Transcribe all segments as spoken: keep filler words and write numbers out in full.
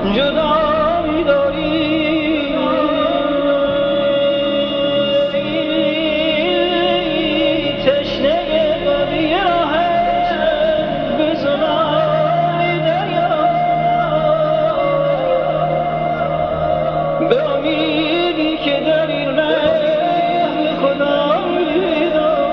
جدایی داری تشنه بادی راهت به زنای دریا به امیدی که در این ره خدایی داری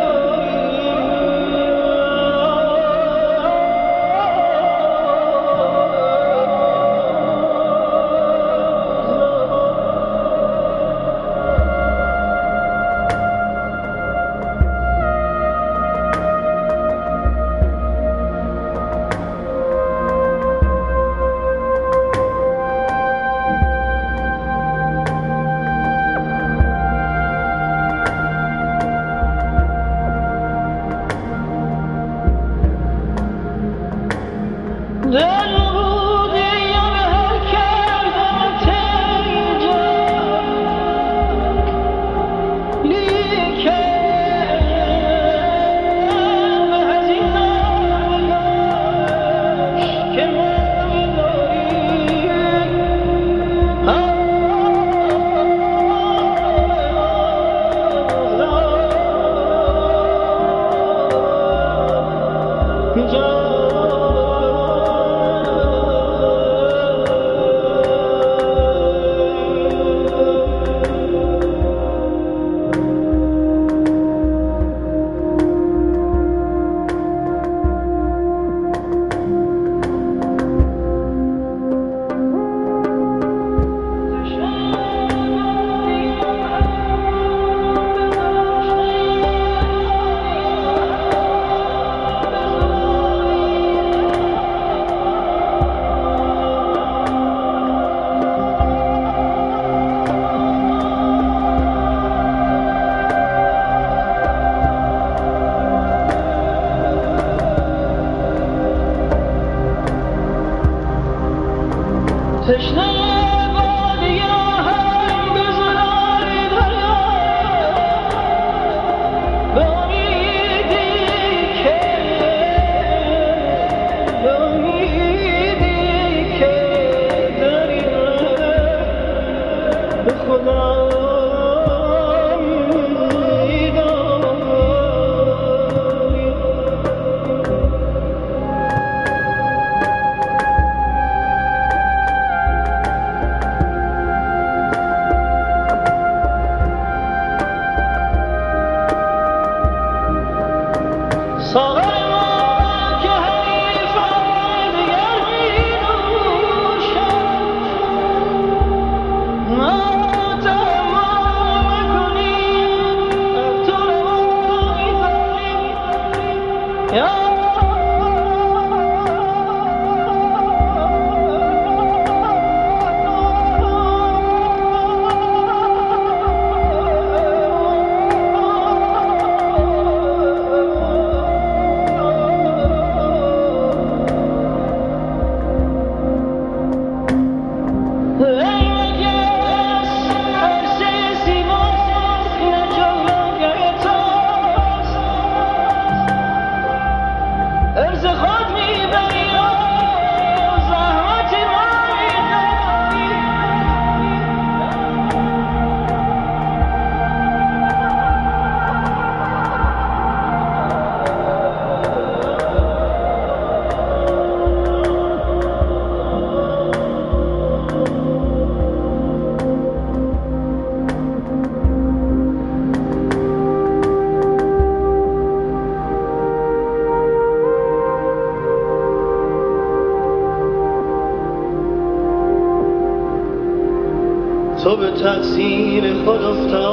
تو به تقصیر خود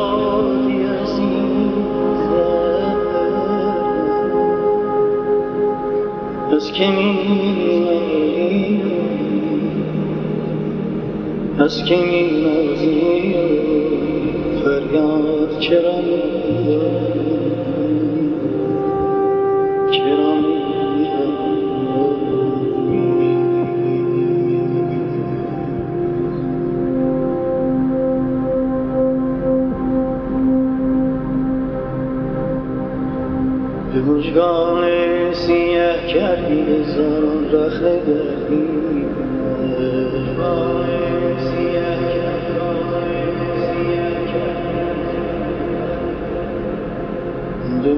افتادی عزیزم، از که می از که می نازی فریاد چرا چرا به مژگان سیه کردی هزاران رخت دردی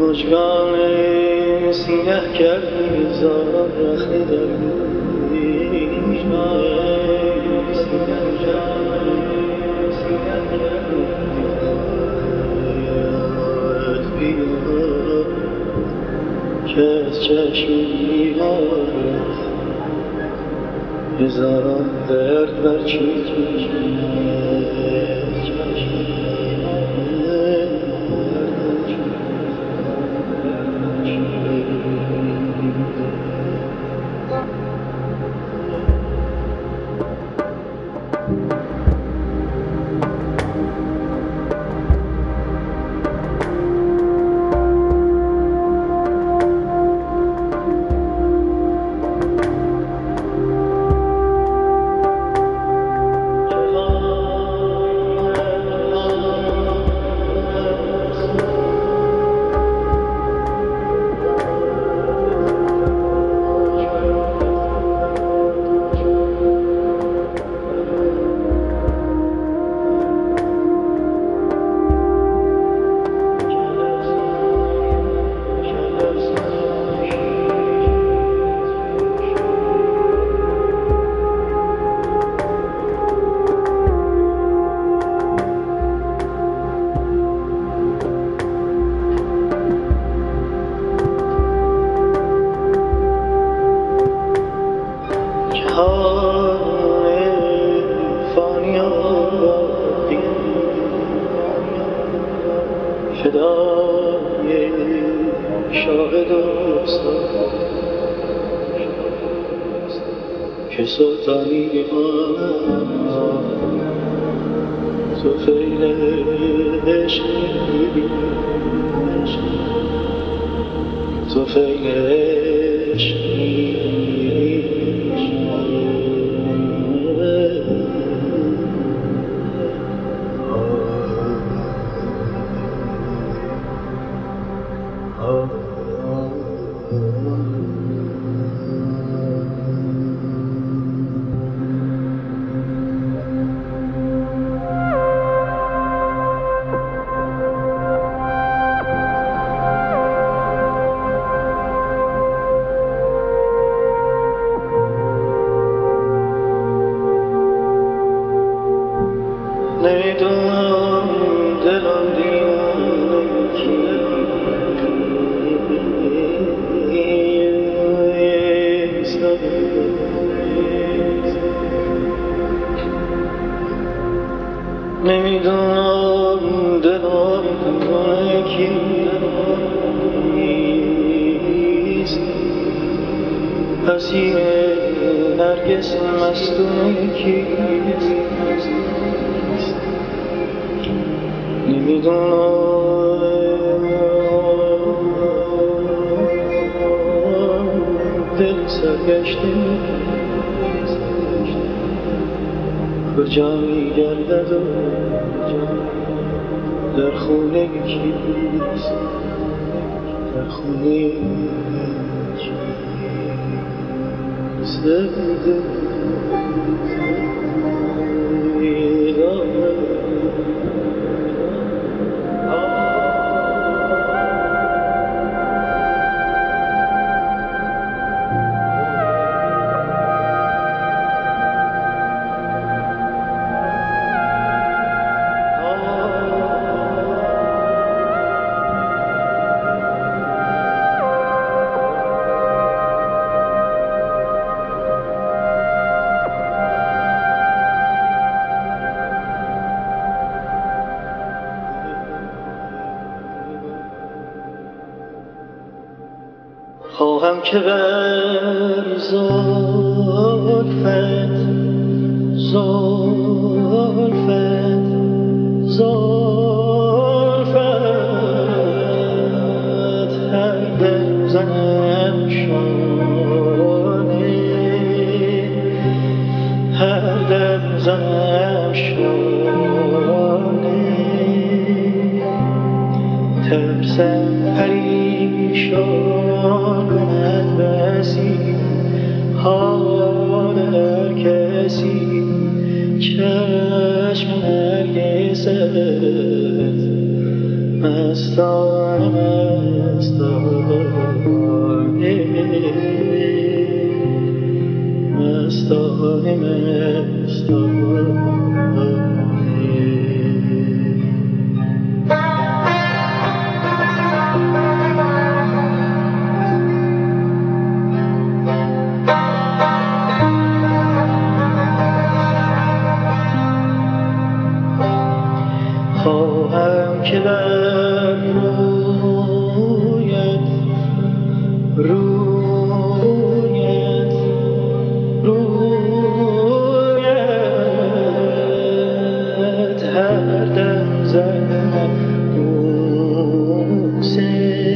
مژگان سینه کردی زار رخت در مژگان سینه کردی یاد بیا که از چشم میارد هزاران درد بر چشم فدای شاهد و استاد که سلطانی آمد تو خیل عشقی تو خیل عشقی نمیدونم دلم دیوانه کیست نمیدونم دلم دیوانه کیست اسیر نرگس مستونه کیست نمیدونم دل سرگشته کجا میگردد و در خونه کیست در خونه کیست خواهم که بر زلفت زلفت زلفت هر دم زنم شانه هر دم زنم شانه ترسم پریشان کند بسی حال هر کسی چشم نرگست مستانه خواهم که بر رویت رویت رویت هر دم زنم بوسه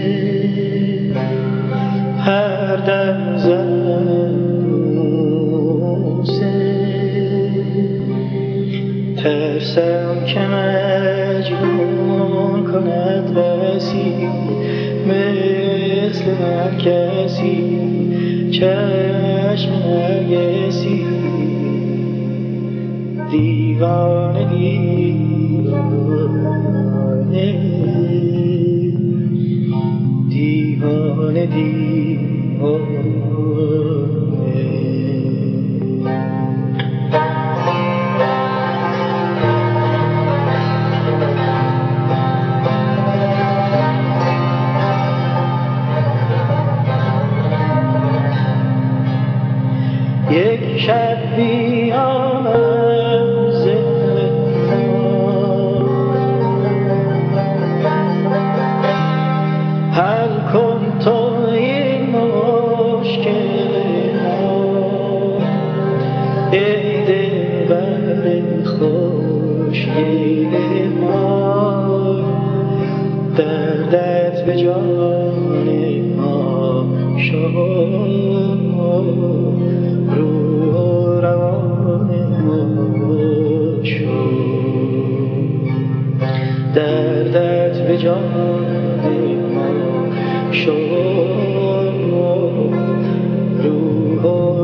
هر دم زنم بوسه ترسم که مجنون کند بسی مثل هر کسی چشم نرگسی دیوانه دیوانه دیوانه دیوانه یک شب بیامم زندان حل کن تو این مشکل ای دلبر خوشگل ما دردت به جان ما شد روح و روان ما شد دردت به جان ما شد روح و